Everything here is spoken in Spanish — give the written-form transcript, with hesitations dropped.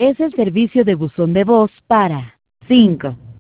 Es el servicio de buzón de voz para 5,